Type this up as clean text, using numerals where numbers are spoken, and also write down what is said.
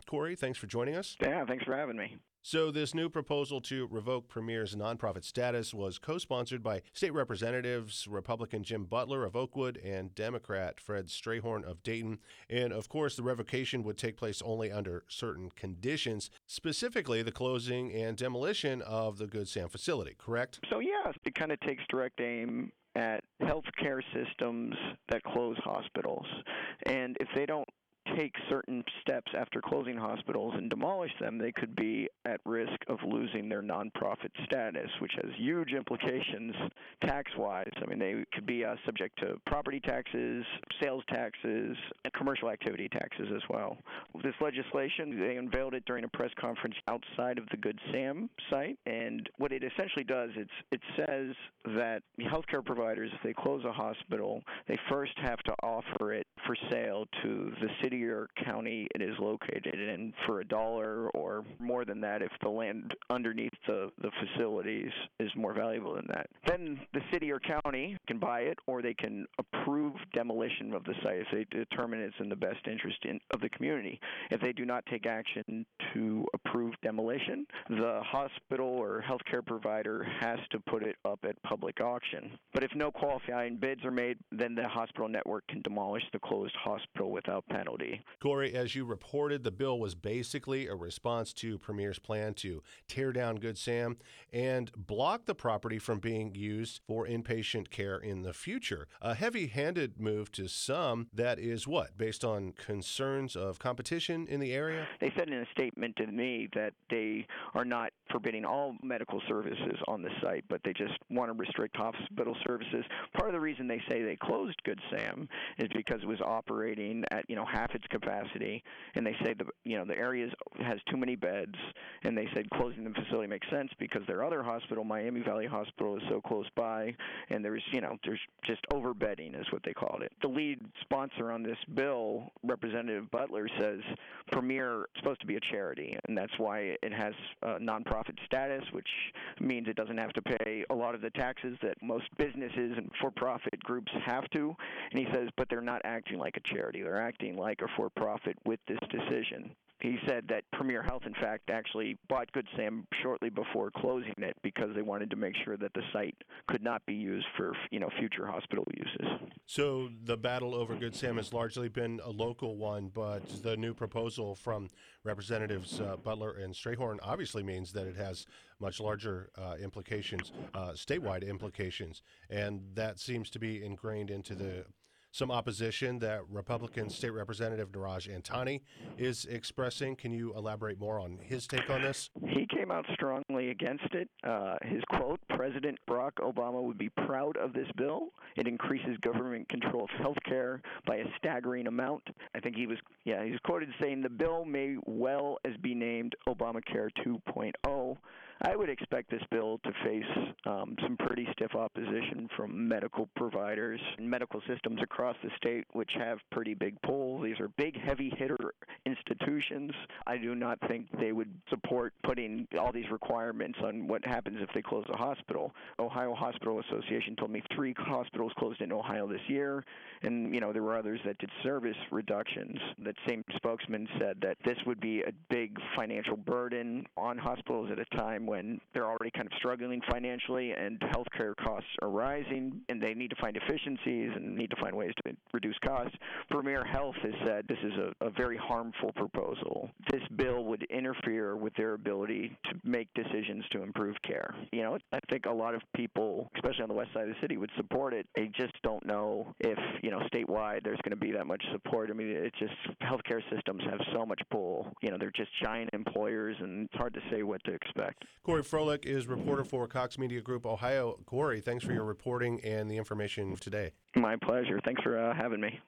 Corey, thanks for joining us. Yeah, thanks for having me. So this new proposal to revoke Premier's nonprofit status was co-sponsored by state representatives, Republican Jim Butler of Oakwood and Democrat Fred Strayhorn of Dayton. And of course, the revocation would take place only under certain conditions, specifically the closing and demolition of the Good Sam facility, correct? So yeah, it kind of takes direct aim at healthcare systems that close hospitals. And if they don't take certain steps after closing hospitals and demolish them, they could be at risk of losing their nonprofit status, which has huge implications tax-wise. I mean, they could be subject to property taxes, sales taxes, and commercial activity taxes as well. This legislation, they unveiled it during a press conference outside of the Good Sam site, and what it essentially does, it says that healthcare providers, if they close a hospital, they first have to offer it for sale to the city or county it is located in for $1 or more than that if the land underneath the facilities is more valuable than that. Then the city or county can buy it, or they can approve demolition of the site if they determine it's in the best interest of the community. If they do not take action to approve demolition, the hospital or healthcare provider has to put it up at public auction. But if no qualifying bids are made, then the hospital network can demolish the closed hospital without penalty. Corey, as you reported, the bill was basically a response to Premier's plan to tear down Good Sam and block the property from being used for inpatient care in the future. A heavy-handed move to some that is what, based on concerns of competition in the area? They said in a statement to me that they are not forbidding all medical services on the site, but they just want to restrict hospital services. Part of the reason they say they closed Good Sam is because it was operating at half its capacity, and they say the area has too many beds, and they said closing the facility makes sense because their other hospital, Miami Valley Hospital, is so close by, and there's just overbedding is what they called it. The lead sponsor on this bill, Representative Butler, says Premier is supposed to be a charity, and that's why it has nonprofit status, which means it doesn't have to pay a lot of the taxes that most businesses and for-profit groups have to. And he says, but they're not acting like a charity. They're acting like a for-profit with this decision. He said that Premier Health, in fact, actually bought Good Sam shortly before closing it because they wanted to make sure that the site could not be used for, future hospital uses. So the battle over Good Sam has largely been a local one, but the new proposal from Representatives Butler and Strayhorn obviously means that it has much larger implications, statewide implications, and that seems to be ingrained into some opposition that Republican State Representative Neeraj Antani is expressing. Can you elaborate more on his take on this? He came out strongly against it. His quote, President Barack Obama would be proud of this bill. It increases government control of health care by a staggering amount. I think he was quoted saying the bill may well as be named Obamacare 2.0. I would expect this bill to face some pretty stiff opposition from medical providers and medical systems across the state, which have pretty big pull. These are big, heavy-hitter institutions. I do not think they would support putting all these requirements on what happens if they close a hospital. Ohio Hospital Association told me 3 hospitals closed in Ohio this year, and there were others that did service reductions. That same spokesman said that this would be a big financial burden on hospitals at a time when they're already kind of struggling financially and healthcare costs are rising, and they need to find efficiencies and need to find ways to reduce costs. Premier Health has said this is a very harmful proposal. This bill would interfere with their ability to make decisions to improve care. I think a lot of people, especially on the west side of the city, would support it. They just don't know if, statewide there's going to be that much support. I mean, it's just healthcare systems have so much pull. They're just giant employers, and it's hard to say what to expect. Corey Froelich is reporter for Cox Media Group Ohio. Corey, thanks for your reporting and the information today. My pleasure. Thanks for having me.